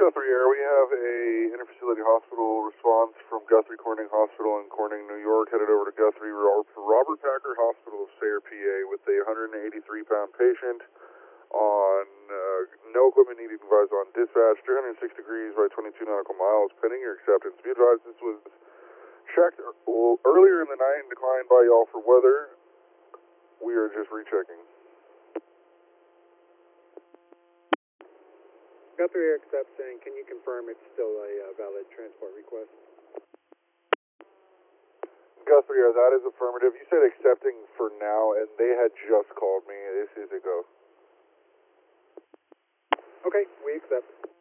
Guthrie Air, we have a interfacility hospital response from Guthrie Corning Hospital in Corning, New York, headed over to Guthrie Robert Packer Hospital of Sayre, PA, with a 183-pound patient on no equipment needed advised on dispatch, 306 degrees by 22 nautical miles, pending your acceptance. Be advised this was checked earlier in the night and declined by y'all for weather. We are just rechecking. Guthrie Air accepts, and can you confirm it's still a valid transport request? Guthrie Air, that is affirmative. You said accepting for now, and they had just called me. This is a go. Okay, we accept.